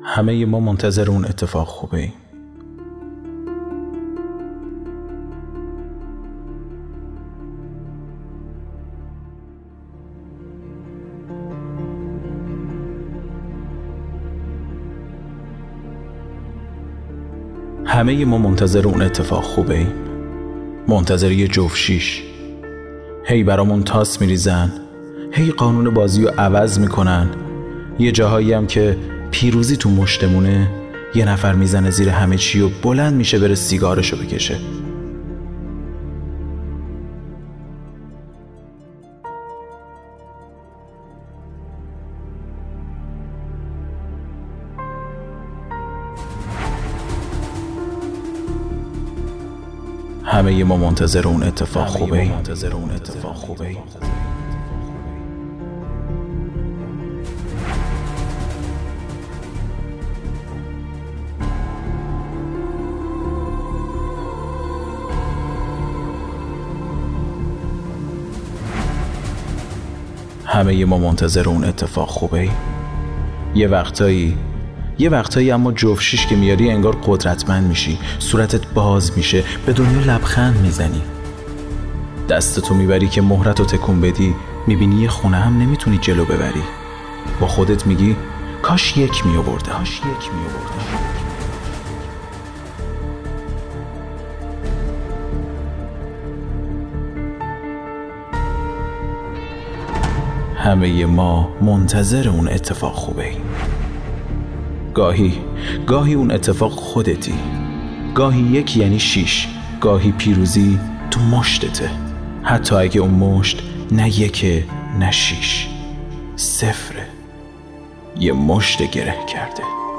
همه ما منتظر اون اتفاق خوبه ایم. همه ما منتظر اون اتفاق خوبه ایم. منتظر یه جفت شیش. هی برامون تاس میریزن، هی قانون بازی رو عوض میکنن. یه جاهایی هم که پیروزی تو مشتمونه، یه نفر میزنه زیر همه چی و بلند میشه بره سیگارشو بکشه. همه ما منتظر اون اتفاق خوبه ایم. همه ما منتظر اون اتفاق خوبه ایم. یه وقتایی اما جفت شیش که میاری انگار قدرتمند میشی، صورتت باز میشه، به دنیا لبخند میزنی. دستتو میبری که مهرتو تکون بدی، میبینی یه خونه هم نمیتونی جلو ببری. با خودت میگی کاش یک میآورده. همه ما منتظر اون اتفاق خوبه ایم. گاهی اون اتفاق خودتی، گاهی یک یعنی شیش، گاهی پیروزی تو مشتته، حتی اگه اون مشت نه یکه نه شیش، صفره، یه مشت گره کرده.